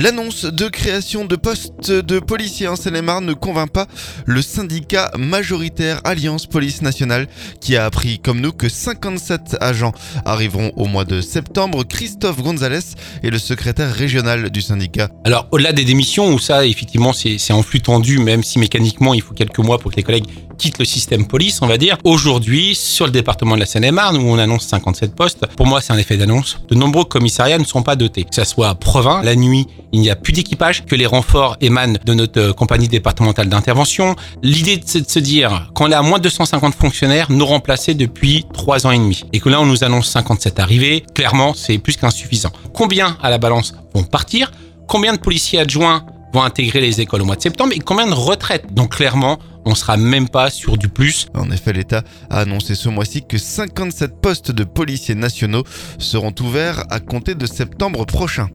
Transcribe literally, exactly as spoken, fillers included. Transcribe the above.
L'annonce de création de postes de policiers en Seine-et-Marne ne convainc pas le syndicat majoritaire Alliance Police Nationale qui a appris comme nous que cinquante-sept agents arriveront au mois de septembre. Christophe Gonzalez est le secrétaire régional du syndicat. Alors au-delà des démissions où ça effectivement c'est, c'est en flux tendu, même si mécaniquement il faut quelques mois pour que les collègues quittent le système police, on va dire. Aujourd'hui, sur le département de la Seine-et-Marne où on annonce cinquante-sept postes, pour moi c'est un effet d'annonce. De nombreux commissariats ne sont pas dotés. Que ça soit à Provins, la nuit, il n'y a plus d'équipage, que les renforts émanent de notre compagnie départementale d'intervention. L'idée c'est de se dire qu'on a moins de deux cent cinquante fonctionnaires non remplacés depuis trois ans et demi et que là on nous annonce cinquante-sept arrivées, clairement c'est plus qu'insuffisant. Combien à la balance vont partir? Combien de policiers adjoints vont intégrer les écoles au mois de septembre et combien de retraites? Donc clairement, on sera même pas sur du plus. En effet, l'État a annoncé ce mois-ci que cinquante-sept postes de policiers nationaux seront ouverts à compter de septembre prochain.